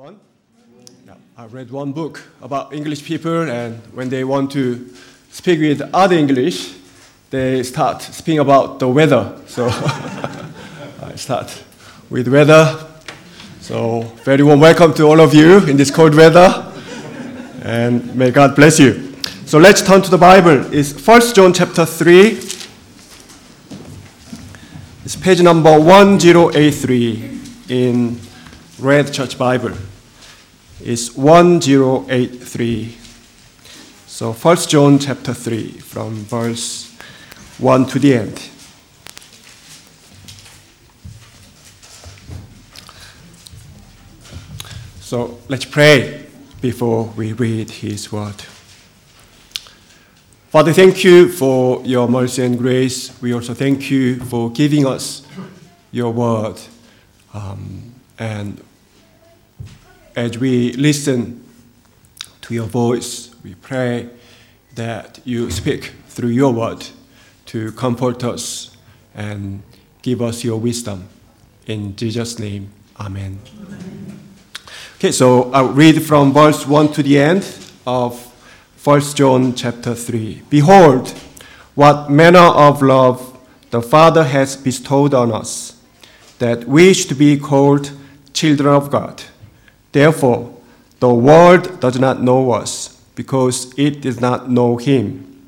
everyone. I read one book about English people, and when they want to speak with other English, they start speaking about the weather. So I start with weather. So very warm welcome to all of you in this cold weather, and may God bless you. So let's turn to the Bible. It's 1 John chapter 3. It's page number 1083 in Red Church Bible. It's 1083. So 1 John chapter 3 from verse 1 to the end. So let's pray before we read His word. Father, thank you for your mercy and grace. We also thank you for giving us your word. And as we listen to your voice, we pray that you speak through your word to comfort us and give us your wisdom. In Jesus' name, amen. Okay, so I'll read from verse 1 to the end of 1 John chapter 3. Behold, what manner of love the Father has bestowed on us, that we should be called children of God. Therefore, the world does not know us, because it does not know Him.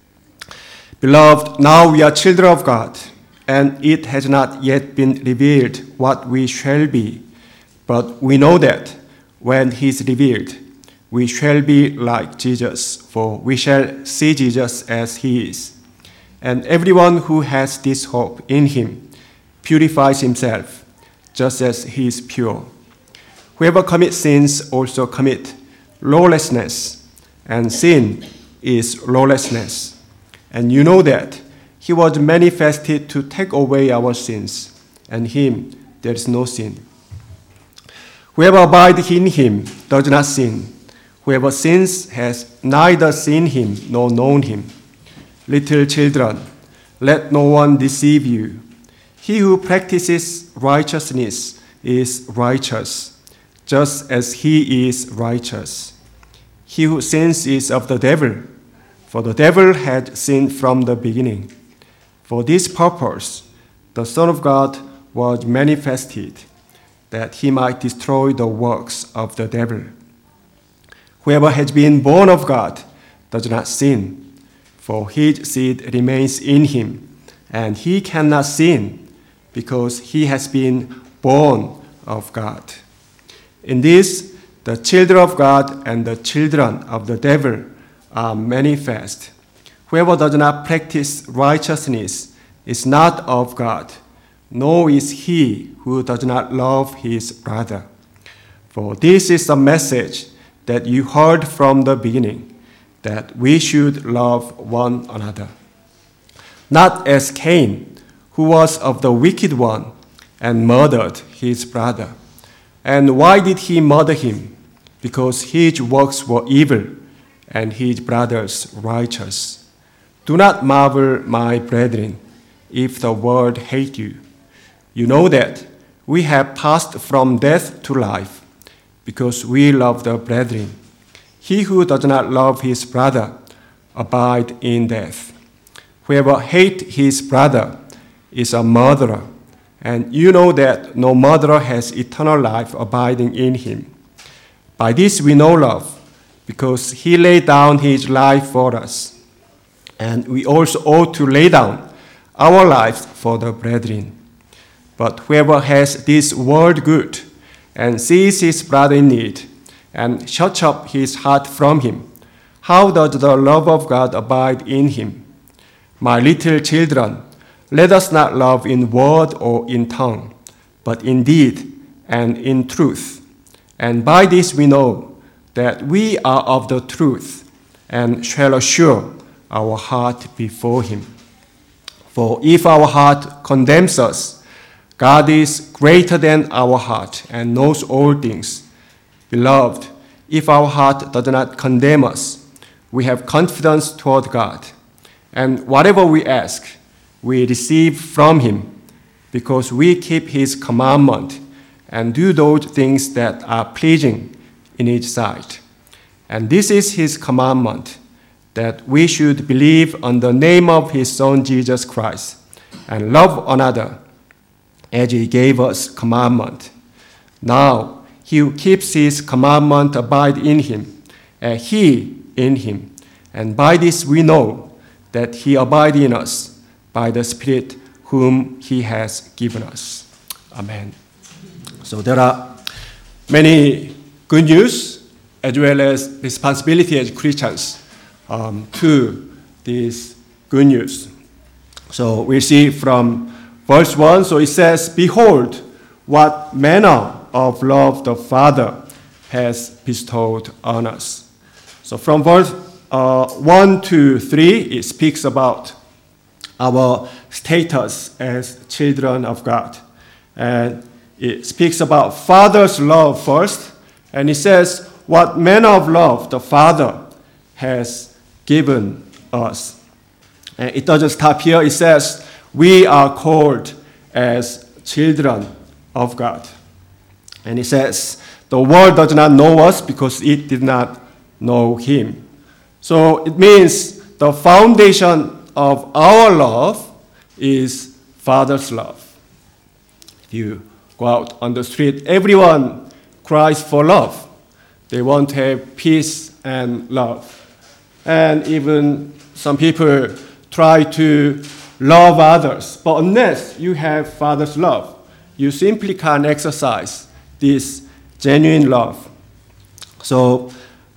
Beloved, now we are children of God, and it has not yet been revealed what we shall be. But we know that when He is revealed, we shall be like Jesus, for we shall see Jesus as He is. And everyone who has this hope in Him purifies himself, just as He is pure. Whoever commits sins also commit lawlessness, and sin is lawlessness. And you know that He was manifested to take away our sins, and Him there is no sin. Whoever abides in Him does not sin. Whoever sins has neither seen Him nor known Him. Little children, let no one deceive you. He who practices righteousness is righteous, just as He is righteous. He who sins is of the devil, for the devil had sinned from the beginning. For this purpose, the Son of God was manifested, that He might destroy the works of the devil. Whoever has been born of God does not sin, for his seed remains in him, and he cannot sin, because he has been born of God. In this, the children of God and the children of the devil are manifest. Whoever does not practice righteousness is not of God, nor is he who does not love his brother. For this is the message that you heard from the beginning, that we should love one another. Not as Cain, who was of the wicked one and murdered his brother. And why did he murder him? Because his works were evil and his brother's righteous. Do not marvel, my brethren, if the world hate you. You know that we have passed from death to life, because we love the brethren. He who does not love his brother abides in death. Whoever hates his brother is a murderer, and you know that no murderer has eternal life abiding in him. By this we know love, because He laid down His life for us, and we also ought to lay down our lives for the brethren. But whoever has this world good and sees his brother in need and shuts up his heart from him, how does the love of God abide in him? My little children, let us not love in word or in tongue, but in deed and in truth. And by this we know that we are of the truth, and shall assure our heart before Him. For if our heart condemns us, God is greater than our heart and knows all things. Beloved, if our heart does not condemn us, we have confidence toward God. And whatever we ask, we receive from Him, because we keep His commandment and do those things that are pleasing in his sight. And this is his commandment, that we should believe on the name of his Son Jesus Christ and love another as he gave us commandment. Now he who keeps his commandment abide in him, and he in him. And by this we know that he abides in us by the Spirit whom he has given us. Amen. So there are many good news as well as responsibility as Christians to this good news. So we see from verse 1, so it says, "Behold, what manner of love the Father has bestowed on us." So from verse 1 to 3, it speaks about our status as children of God. And it speaks about Father's love first, and it says, what manner of love the Father has given us. And it doesn't stop here. It says, we are called as children of God. And it says, the world does not know us because it did not know him. So it means the foundation of our love is Father's love. If you go out on the street, everyone cries for love. They want to have peace and love. And even some people try to love others. But unless you have Father's love, you simply can't exercise this genuine love. So,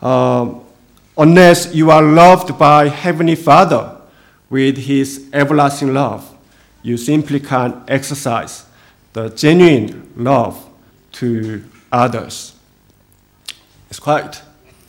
unless you are loved by Heavenly Father with his everlasting love, you simply can't exercise the genuine love to others. It's quite,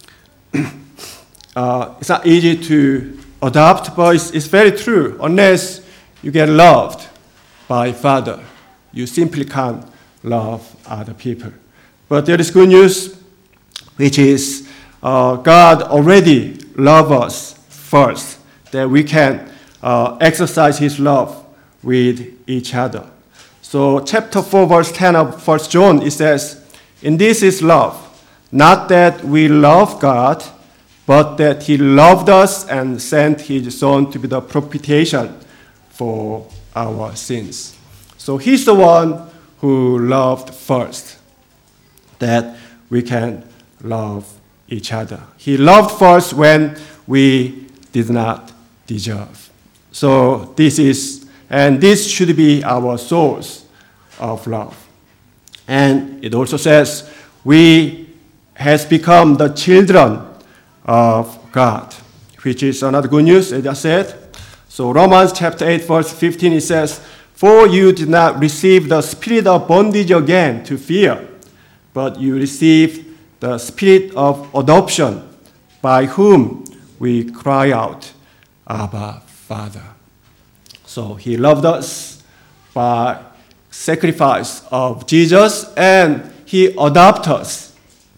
it's not easy to adopt, but it's very true. Unless you get loved by Father, you simply can't love other people. But there is good news, which is God already loved us first, that we can exercise his love with each other. So chapter 4, verse 10 of 1 John, it says, "In this is love, not that we love God, but that he loved us and sent his Son to be the propitiation for our sins." So he's the one who loved first, that we can love each other. He loved first when we did not deserve. So this should be our source of love. And it also says, we has become the children of God, which is another good news, as I said. So Romans chapter 8, verse 15, it says, "For you did not receive the spirit of bondage again to fear, but you received the spirit of adoption, by whom we cry out, Abba, Father." So he loved us by sacrifice of Jesus, and he adopted us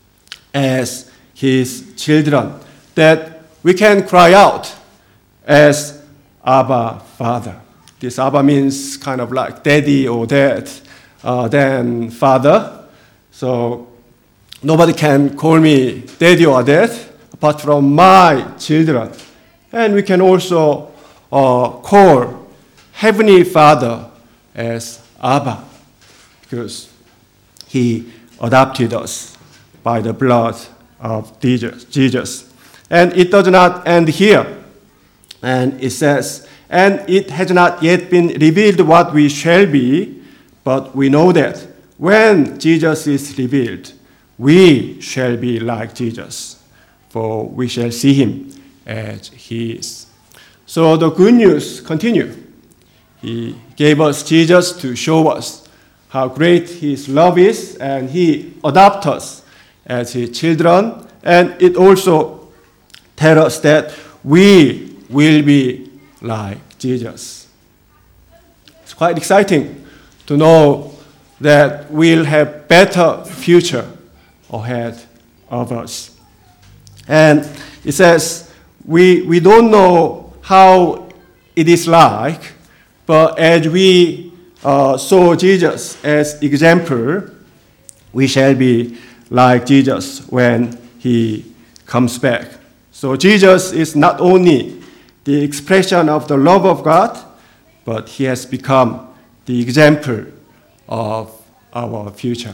as his children, that we can cry out as Abba, Father. This Abba means kind of like daddy or dad, then father. So nobody can call me daddy or dad apart from my children. And we can also call Heavenly Father as Abba, because he adopted us by the blood of Jesus. And it does not end here. And it says, "And it has not yet been revealed what we shall be, but we know that when Jesus is revealed, we shall be like Jesus, for we shall see him as he is." So the good news continue. He gave us Jesus to show us how great his love is, and he adopted us as his children. And it also tells us that we will be like Jesus. It's quite exciting to know that we'll have better future ahead of us. And it says, we don't know how it is like, but as we saw Jesus as example, we shall be like Jesus when he comes back. So Jesus is not only the expression of the love of God, but he has become the example of our future.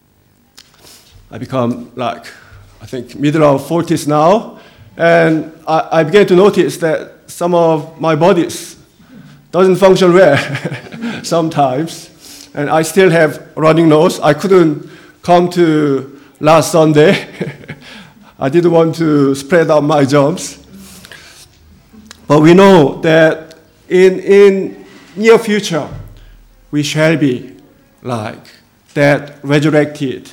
I become middle of 40s now, and I began to notice that some of my bodies doesn't function well sometimes, and I still have running nose. I couldn't come to last Sunday. I didn't want to spread out my germs. But we know that in near future, we shall be like that resurrected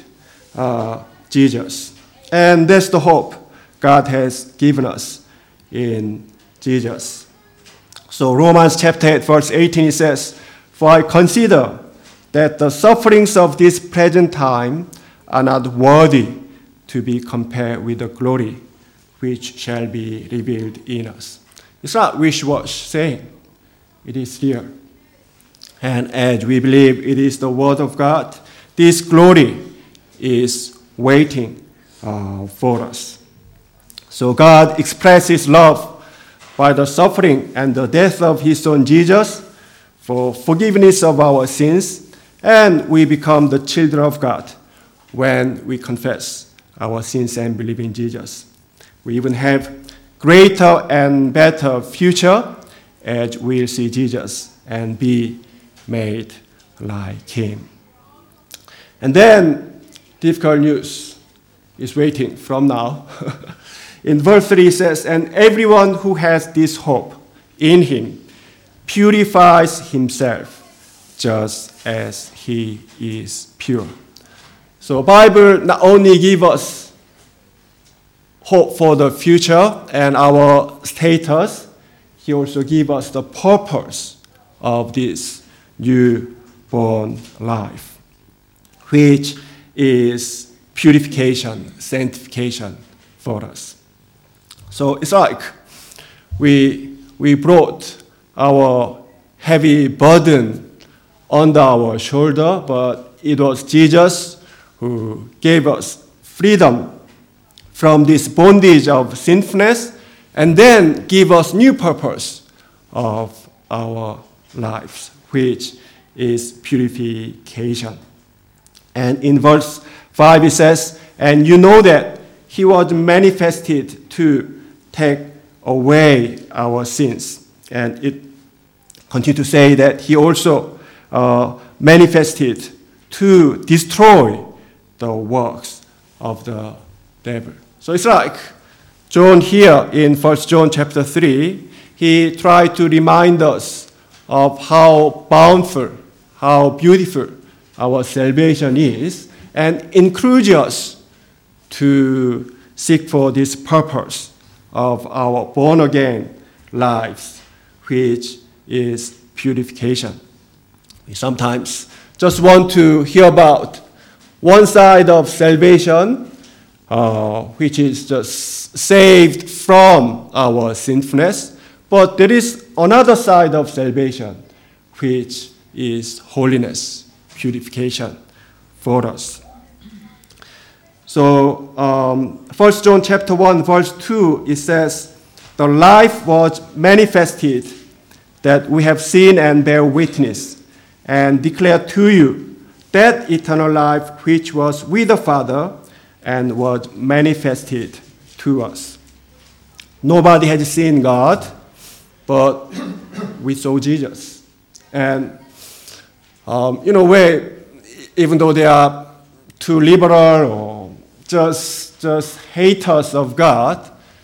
Jesus. And that's the hope God has given us in Jesus. So Romans chapter 8, verse 18, it says, "For I consider that the sufferings of this present time are not worthy to be compared with the glory which shall be revealed in us." It's not wish-wash saying. It is here. And as we believe it is the word of God, this glory is waiting for us. So God expresses love by the suffering and the death of his son Jesus for forgiveness of our sins, and we become the children of God when we confess our sins and believe in Jesus. We even have greater and better future as we'll see Jesus and be made like him. And then difficult news is waiting from now. In verse 3 it says, "And everyone who has this hope in him purifies himself just as he is pure." So Bible not only gives us hope for the future and our status, he also gives us the purpose of this newborn life, which is purification, sanctification for us. So it's like we brought our heavy burden under our shoulder, but it was Jesus who gave us freedom from this bondage of sinfulness and then give us new purpose of our lives, which is purification. And in verse 5 it says, "And you know that he was manifested to take away our sins." And it continues to say that he also manifested to destroy the works of the devil. So it's like John here in 1 John chapter 3, he tried to remind us of how bountiful, how beautiful our salvation is, and encourage us to seek for this purpose of our born-again lives, which is purification. We sometimes just want to hear about one side of salvation, which is just saved from our sinfulness, but there is another side of salvation, which is holiness, purification for us. So 1 John chapter 1, verse 2, it says, "The life was manifested that we have seen and bear witness, and declare to you that eternal life which was with the Father and was manifested to us." Nobody has seen God, but we saw Jesus. And, even though they are too liberal or just haters of God,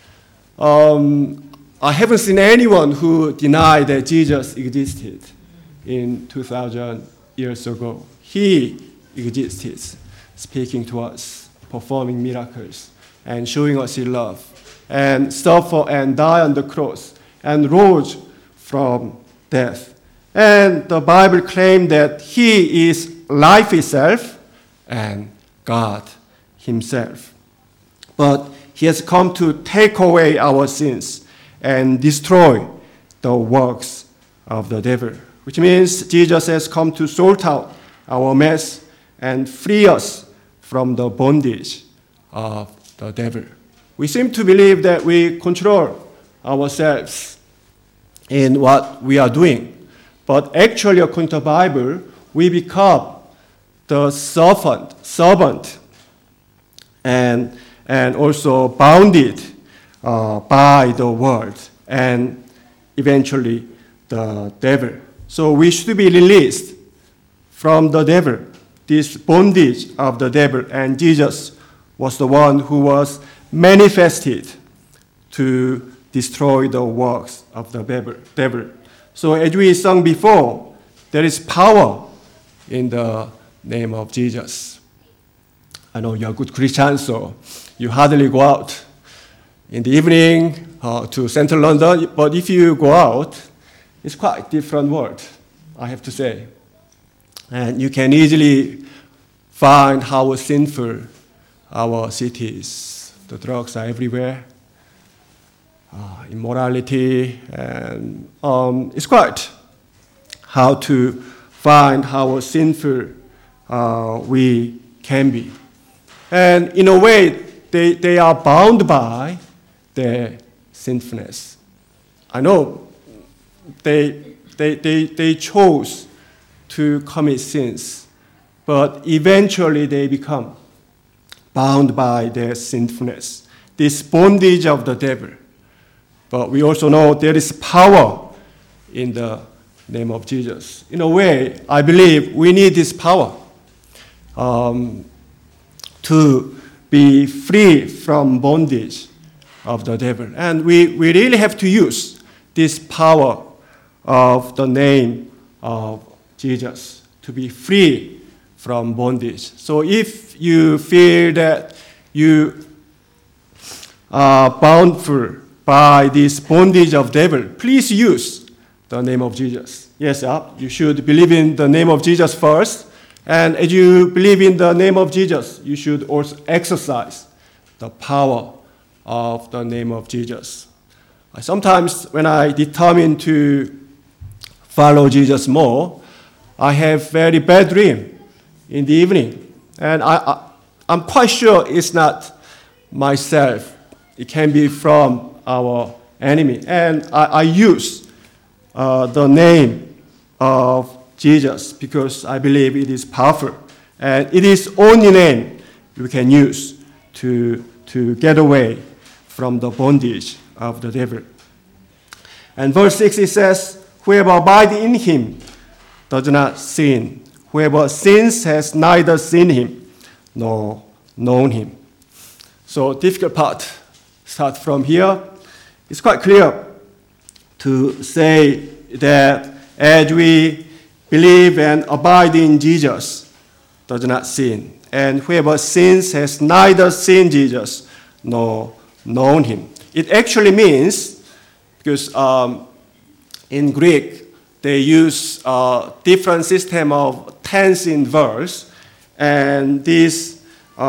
I haven't seen anyone who denied that Jesus existed in 2,000 years ago. He existed, speaking to us, performing miracles, and showing us his love, and suffer and die on the cross, and rose from death. And the Bible claimed that he is life itself and God himself. But he has come to take away our sins and destroy the works of the devil, which means Jesus has come to sort out our mess and free us from the bondage of the devil. We seem to believe that we control ourselves in what we are doing. But actually, according to the Bible, we become the servant and also bounded by the world and eventually the devil. So we should be released from the devil, this bondage of the devil, and Jesus was the one who was manifested to destroy the works of the devil. So as we sung before, there is power in the name of Jesus. I know you're a good Christian, so you hardly go out in the evening to central London, but if you go out, it's quite a different world, I have to say. And you can easily find how sinful our city is. The drugs are everywhere, immorality, and it's quite how to find how sinful we can be. And in a way, they are bound by their sinfulness. I know they chose to commit sins, but eventually they become bound by their sinfulness, this bondage of the devil. But we also know there is power in the name of Jesus. In a way, I believe we need this power to be free from bondage of the devil. And we really have to use this power of the name of Jesus to be free from bondage. So if you feel that you are bound by this bondage of devil, please use the name of Jesus. Yes, you should believe in the name of Jesus first. And as you believe in the name of Jesus, you should also exercise the power of the name of Jesus. Sometimes when I determine to follow Jesus more, I have very bad dream in the evening. And I'm quite sure it's not myself. It can be from our enemy. And I use the name of Jesus because I believe it is powerful. And it is only name we can use to get away from the bondage of the devil. And verse 6, it says, whoever abides in him does not sin. Whoever sins has neither seen him nor known him. So difficult part start from here. It's quite clear to say that as we believe and abide in Jesus, does not sin. And whoever sins has neither seen Jesus nor known him. It actually means, because in Greek, they use a different system of tense in verse, and this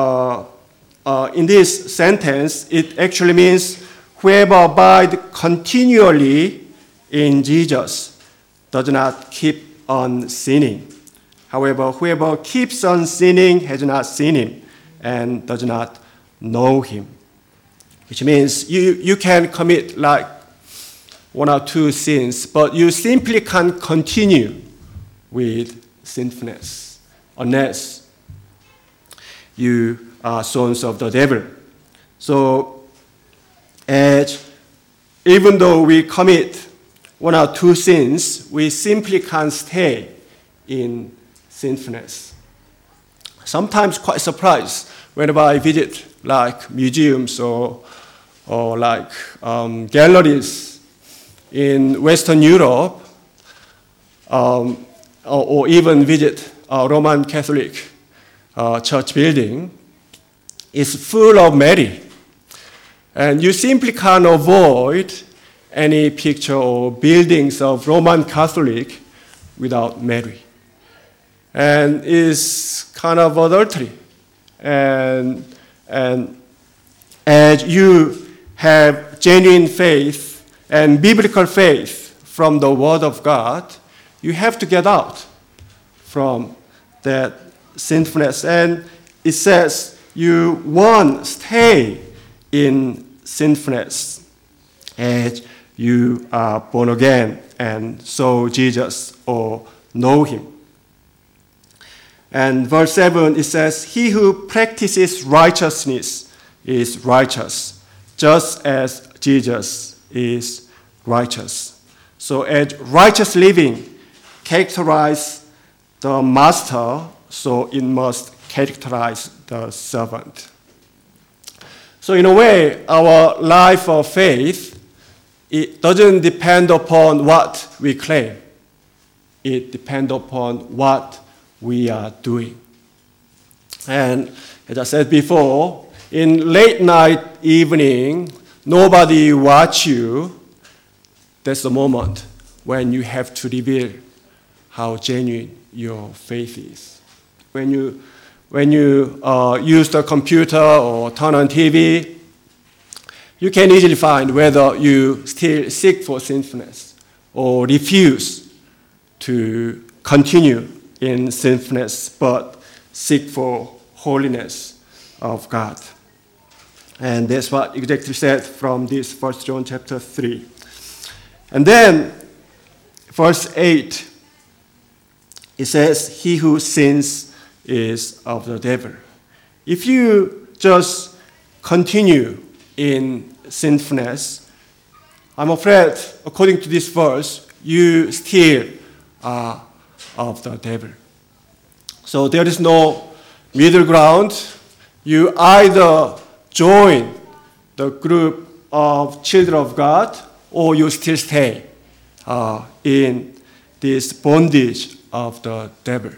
in this sentence, it actually means whoever abides continually in Jesus does not keep on sinning. However, whoever keeps on sinning has not seen him and does not know him. Which means you can commit like one or two sins, but you simply can't continue with sinfulness unless you are sons of the devil. So, even though we commit one or two sins, we simply can't stay in sinfulness. Sometimes quite surprised whenever I visit like museums or like galleries in Western Europe, or even visit a Roman Catholic church building. It's full of Mary. And you simply can't avoid any picture or buildings of Roman Catholic without Mary. And it's kind of adultery. And as you have genuine faith and biblical faith from the Word of God, you have to get out from that sinfulness. And it says you won't stay in sinfulness as you are born again and saw Jesus or know him. And verse 7, it says, he who practices righteousness is righteous, just as Jesus is righteous. So as righteous living characterizes the master, so it must characterize the servant. So in a way, our life of faith, it doesn't depend upon what we claim. It depends upon what we are doing. And as I said before, in late night evening, nobody watch you. That's the moment when you have to reveal how genuine your faith is. When you use the computer or turn on TV, you can easily find whether you still seek for sinfulness or refuse to continue in sinfulness but seek for holiness of God. And that's what exactly said from this 1 John chapter 3. And then verse 8, it says, he who sins is of the devil. If you just continue in sinfulness, I'm afraid, according to this verse, you still are of the devil. So there is no middle ground. You either join the group of children of God or you still stay in this bondage of the devil.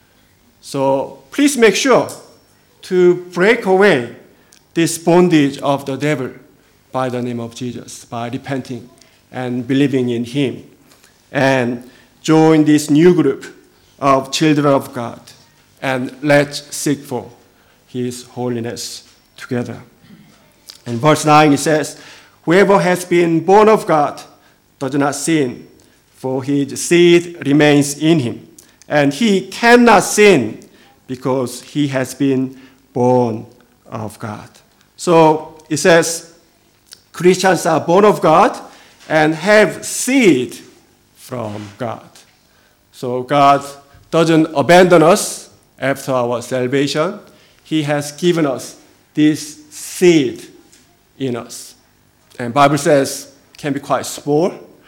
So please make sure to break away this bondage of the devil by the name of Jesus, by repenting and believing in him, and join this new group of children of God, and let's seek for his holiness together. In verse 9 it says, whoever has been born of God does not sin, for his seed remains in him, and he cannot sin because he has been born of God. So it says Christians are born of God and have seed from God. So God doesn't abandon us after our salvation. He has given us this seed in us. And the Bible says it can be quite small,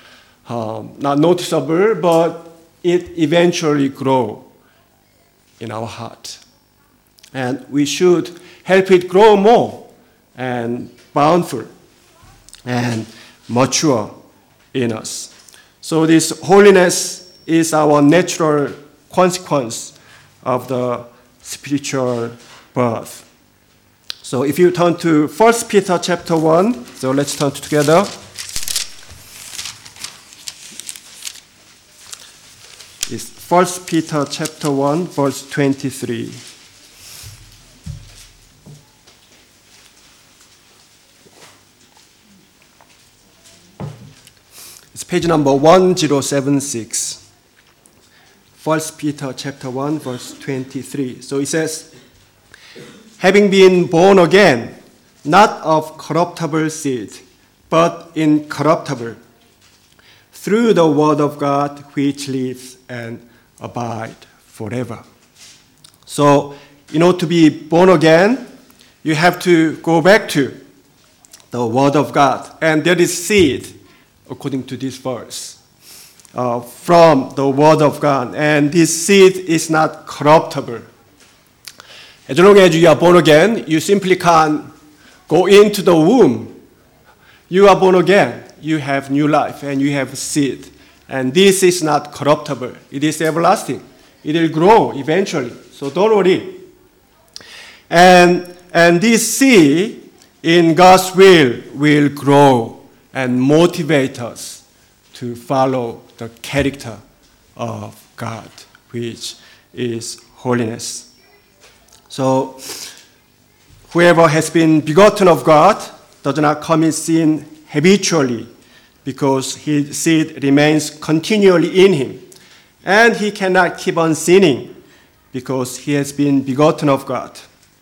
not noticeable, but it eventually grows in our heart. And we should help it grow more and bountiful and mature in us. So this holiness is our natural consequence of the spiritual birth. So if you turn to 1 Peter chapter 1, so let's turn together. It's 1 Peter chapter 1, verse 23. It's page number 1076. 1 Peter chapter 1, verse 23. So it says, having been born again, not of corruptible seed, but incorruptible, through the word of God which lives and abides forever. So, in order to be born again, you have to go back to the word of God. And there is seed, according to this verse, from the word of God. And this seed is not corruptible. As long as you are born again, you simply can't go into the womb. You are born again. You have new life and you have seed. And this is not corruptible. It is everlasting. It will grow eventually. So don't worry. And this seed in God's will grow and motivate us to follow the character of God, which is holiness. So whoever has been begotten of God does not commit sin habitually, because his seed remains continually in him. And he cannot keep on sinning because he has been begotten of God.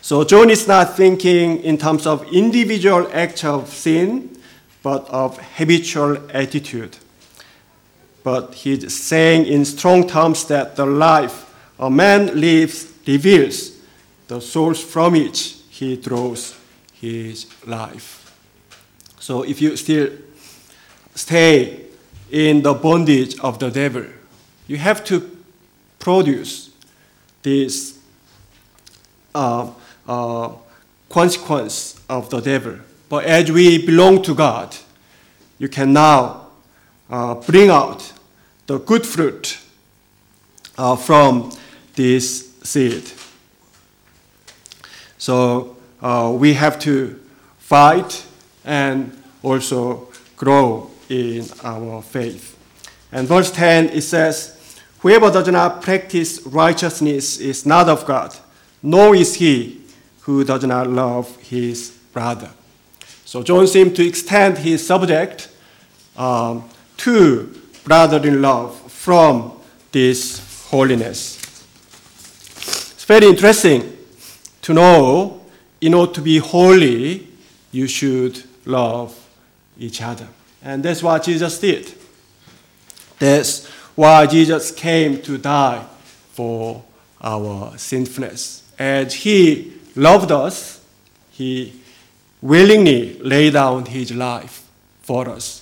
So John is not thinking in terms of individual acts of sin, but of habitual attitude. But he's saying in strong terms that the life a man lives reveals the source from which he draws his life. So if you still stay in the bondage of the devil, you have to produce this consequence of the devil. But as we belong to God, you can now bring out the good fruit from this seed. So we have to fight and also grow in our faith. And verse 10, it says, whoever does not practice righteousness is not of God, nor is he who does not love his brother. So John seemed to extend his subject to brotherly love from this holiness. It's very interesting to know, in order to be holy, you should love each other. And that's what Jesus did. That's why Jesus came to die for our sinfulness. As he loved us, he willingly laid down his life for us.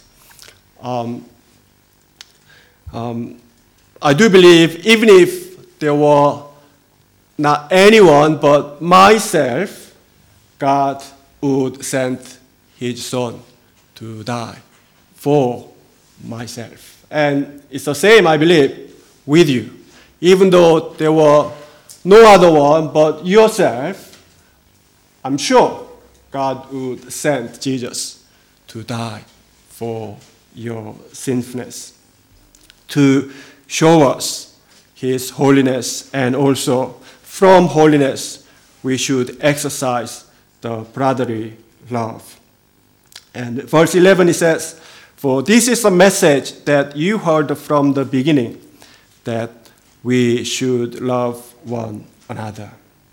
I do believe even if there were not anyone but myself, God would send his son to die for myself. And it's the same, I believe, with you. Even though there were no other one but yourself, I'm sure God would send Jesus to die for your sinfulness, to show us his holiness, and also from holiness we should exercise the brotherly love. And verse 11 it says, for this is a message that you heard from the beginning, that we should love one another.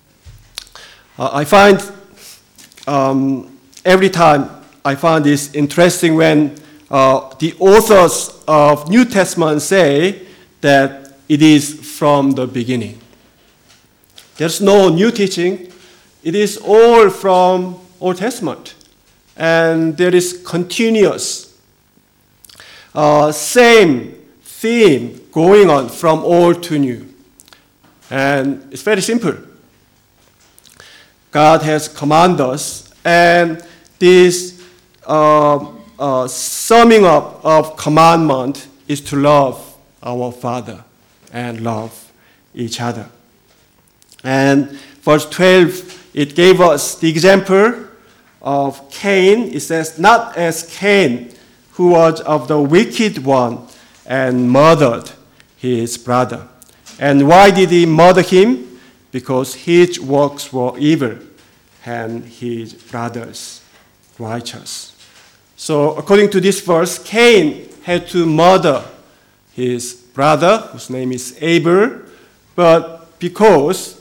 I find every time I find this interesting when the authors of New Testament say that it is from the beginning. There's no new teaching. It is all from Old Testament. And there is continuous same theme going on from old to new. And it's very simple. God has commanded us, and this summing up of commandment is to love our Father and love each other. And verse 12, it gave us the example of Cain. It says, not as Cain, who was of the wicked one and murdered his brother. And why did he murder him? Because his works were evil and his brother's righteous. So according to this verse, Cain had to murder his brother, whose name is Abel, but because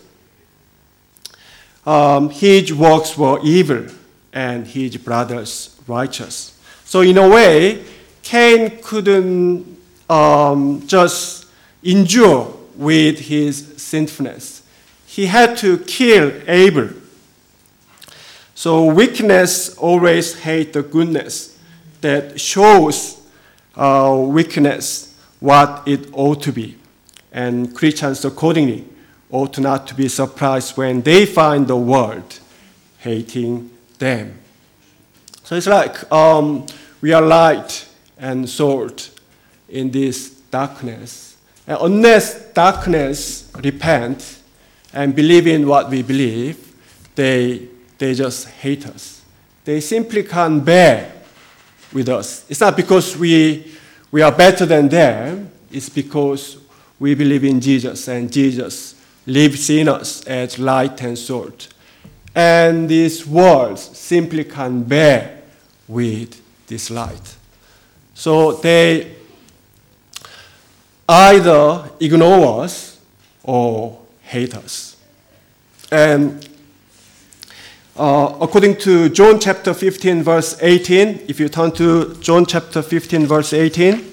his works were evil and his brother's righteous. So in a way, Cain couldn't just endure with his sinfulness. He had to kill Abel. So wickedness always hates the goodness that shows wickedness what it ought to be. And Christians accordingly ought not to be surprised when they find the world hating them. So it's like we are light and salt in this darkness. And unless darkness repent and believe in what we believe, they just hate us. They simply can't bear with us. It's not because we are better than them. It's because we believe in Jesus, and Jesus lives in us as light and salt. And this world simply can't bear with this light. So they either ignore us or hate us. And according to John chapter 15, verse 18, if you turn to John chapter 15, verse 18,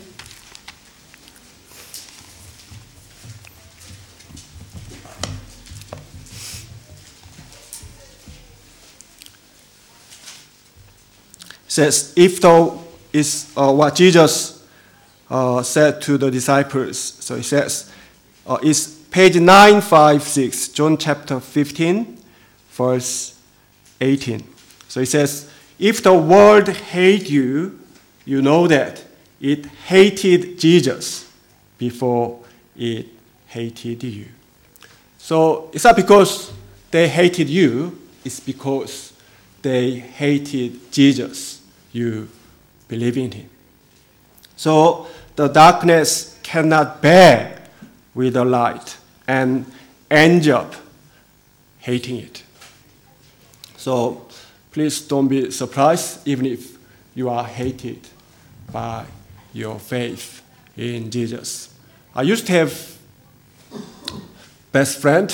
says, if thou is what Jesus said to the disciples. So he says, it's page 956, John chapter 15, verse 18. So he says, if the world hate you, you know that it hated Jesus before it hated you. So it's not because they hated you, it's because they hated Jesus. You believe in him. So the darkness cannot bear with the light and ends up hating it. So please don't be surprised even if you are hated by your faith in Jesus. I used to have best friend.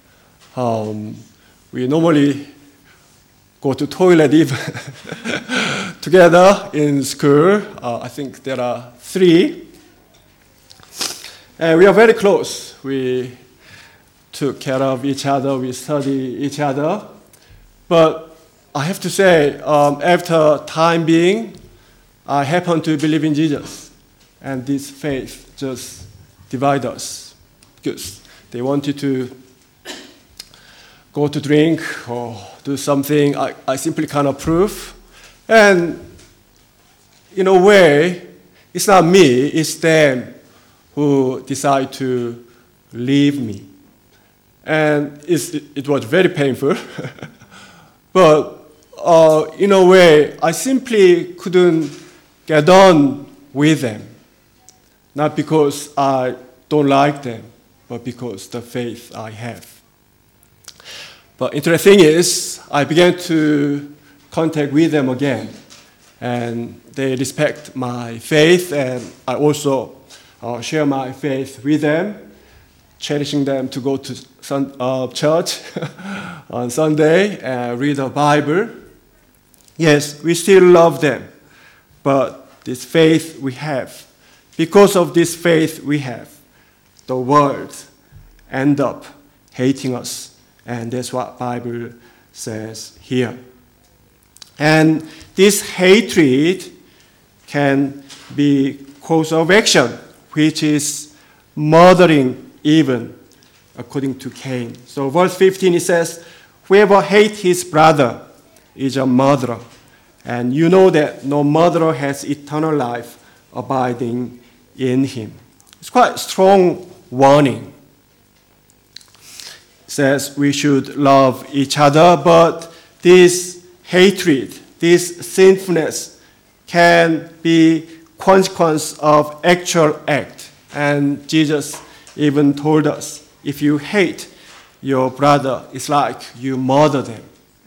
We normally go to toilet even together in school. I think there are 3. And we are very close. We took care of each other. We study each other. But I have to say, after time being, I happen to believe in Jesus. And this faith just divides us. Because they wanted to go to drink or do something I simply can't approve. And in a way, it's not me, it's them who decide to leave me. And it was very painful. But in a way, I simply couldn't get on with them. Not because I don't like them, but because the faith I have. But interesting is, I began to contact with them again, and they respect my faith, and I also share my faith with them, cherishing them to go to church on Sunday and read the Bible. Yes, we still love them, but this faith we have, because of this faith we have, the world end up hating us. And that's what Bible says here. And this hatred can be cause of action, which is murdering even, according to Cain. So verse 15, it says, whoever hates his brother is a murderer. And you know that no murderer has eternal life abiding in him. It's quite a strong warning. Says we should love each other, but this hatred, this sinfulness can be consequence of actual act. And Jesus even told us, if you hate your brother, it's like you murder them.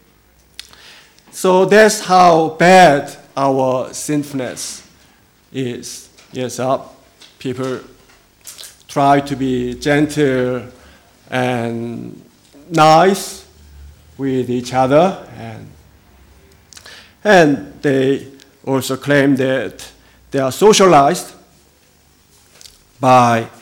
So that's how bad our sinfulness is. Yes, people try to be gentle and nice with each other, and they also claim that they are socialized by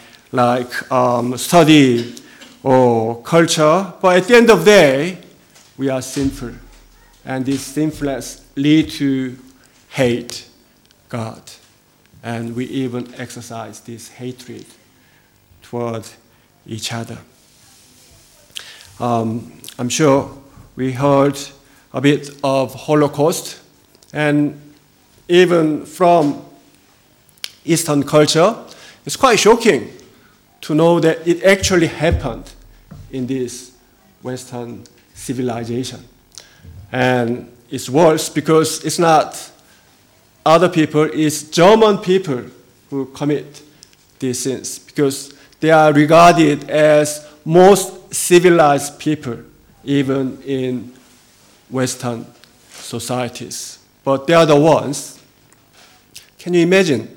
study or culture, but at the end of the day, we are sinful, and this sinfulness leads to hate God, and we even exercise this hatred toward each other. I'm sure we heard a bit of Holocaust, and even from Eastern culture, it's quite shocking to know that it actually happened in this Western civilization. And it's worse because it's not other people, it's German people who commit these sins, because they are regarded as most civilized people, even in Western societies. But they are the ones. Can you imagine?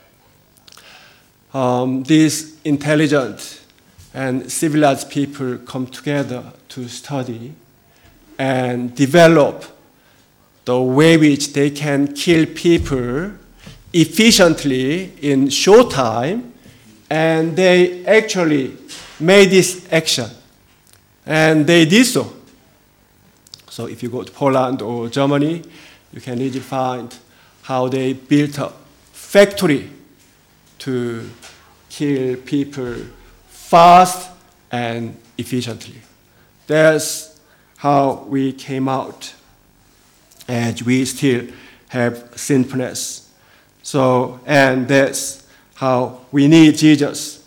These intelligent and civilized people come together to study, and develop the way which they can kill people efficiently in short time, and they actually made this action, and they did so. So if you go to Poland or Germany, you can easily find how they built a factory to kill people fast and efficiently. That's how we came out, and we still have sinfulness. So, and that's how we need Jesus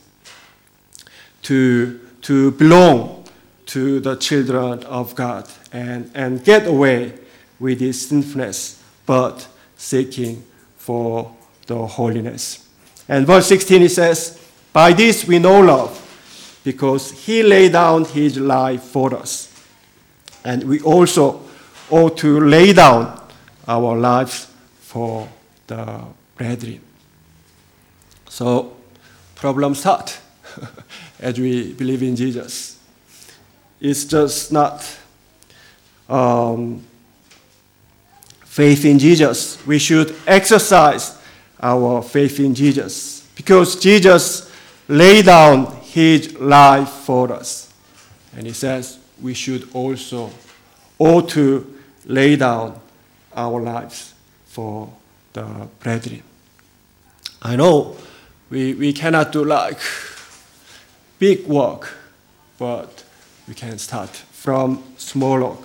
to belong to the children of God and get away with this sinfulness, but seeking for the holiness. And verse 16, it says, by this we know love, because he laid down his life for us. And we also ought to lay down our lives for the brethren. So, problems start as we believe in Jesus. It's just not faith in Jesus. We should exercise our faith in Jesus, because Jesus laid down his life for us. And he says we should also ought to lay down our lives for the brethren. I know we cannot do like big work, but we can start from small work.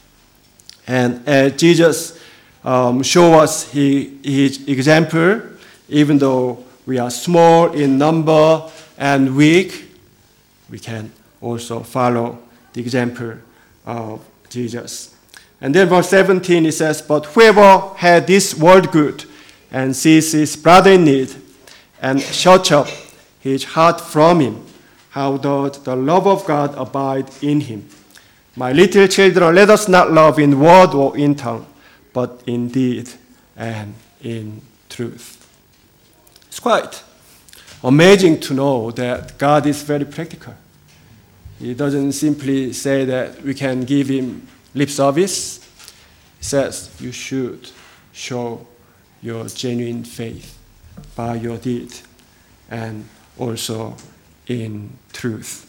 And as Jesus showed us his example, even though we are small in number and weak, we can also follow the example of Jesus. And then verse 17, it says, but whoever had this world good and sees his brother in need and shuts up his heart from him, how does the love of God abide in him? My little children, let us not love in word or in tongue, but in deed and in truth. It's quite amazing to know that God is very practical. He doesn't simply say that we can give him lip service. He says you should show your genuine faith by your deed and also in truth.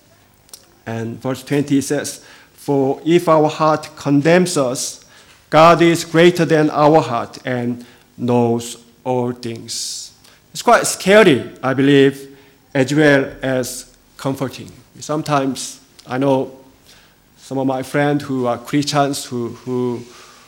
And verse 20 says, for if our heart condemns us, God is greater than our heart and knows all things. It's quite scary, I believe, as well as comforting. Sometimes I know some of my friends who are Christians who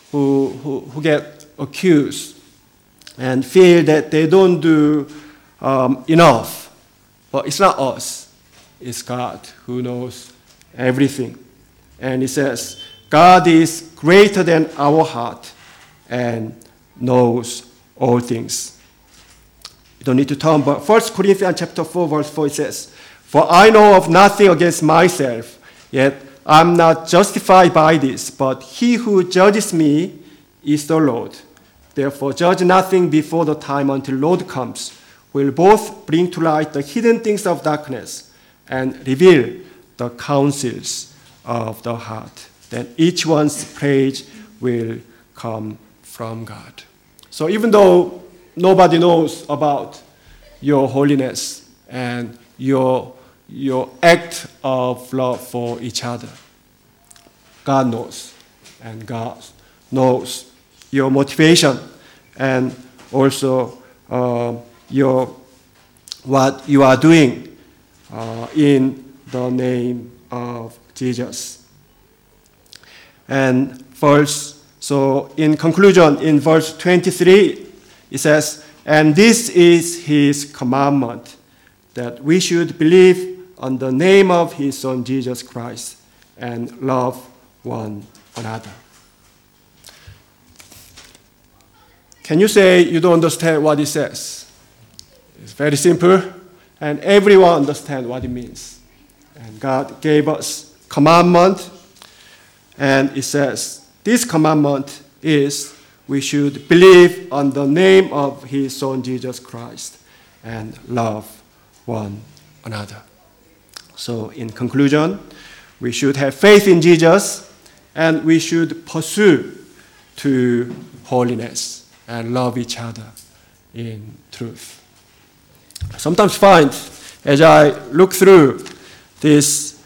get accused and feel that they don't do enough. But it's not us. It's God who knows everything. And it says, God is greater than our heart and knows all things. You don't need to turn, but 1 Corinthians chapter 4, verse 4, it says, for I know of nothing against myself, yet I am not justified by this, but he who judges me is the Lord. Therefore judge nothing before the time until Lord comes, who will both bring to light the hidden things of darkness and reveal the counsels of the heart. Then each one's praise will come from God. So even though nobody knows about your holiness and your act of love for each other, God knows, and God knows your motivation and also what you are doing in the name of Jesus. And so in conclusion, in verse 23, it says, and this is his commandment, that we should believe on the name of his Son Jesus Christ and love one another. Can you say you don't understand what it says? It's very simple, and everyone understands what it means. And God gave us commandment, and it says, this commandment is we should believe on the name of his Son Jesus Christ and love one another. So in conclusion, we should have faith in Jesus and we should pursue to holiness and love each other in truth. I sometimes find, as I look through these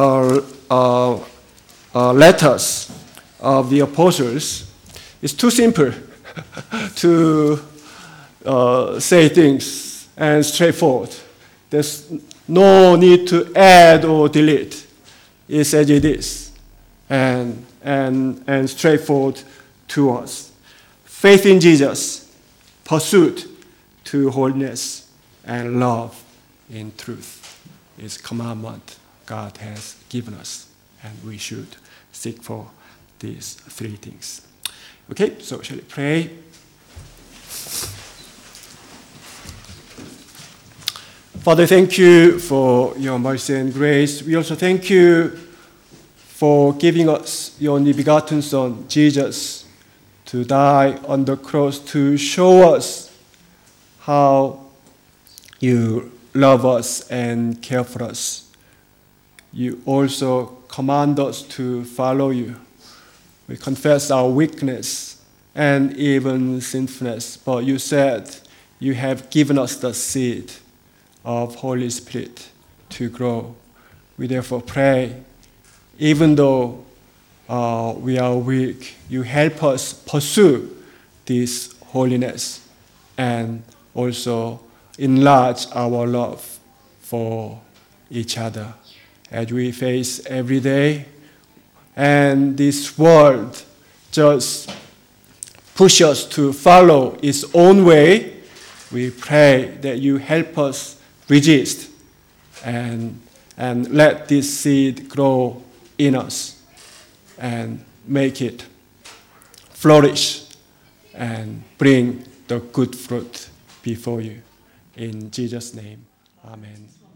letters of the apostles, it's too simple to say things and straightforward. There's no need to add or delete. It's as it is, and straightforward to us. Faith in Jesus, pursuit to holiness, and love in truth is commandment God has given us, and we should seek for these three things. Okay, so shall we pray? Father, thank you for your mercy and grace. We also thank you for giving us your only begotten Son, Jesus, to die on the cross to show us how you love us and care for us. You also command us to follow you. We confess our weakness and even sinfulness, but you said you have given us the seed of Holy Spirit to grow. We therefore pray, even though we are weak, you help us pursue this holiness and also enlarge our love for each other as we face every day. And this world just pushes us to follow its own way. We pray that you help us resist and let this seed grow in us and make it flourish and bring the good fruit before you. In Jesus' name, amen.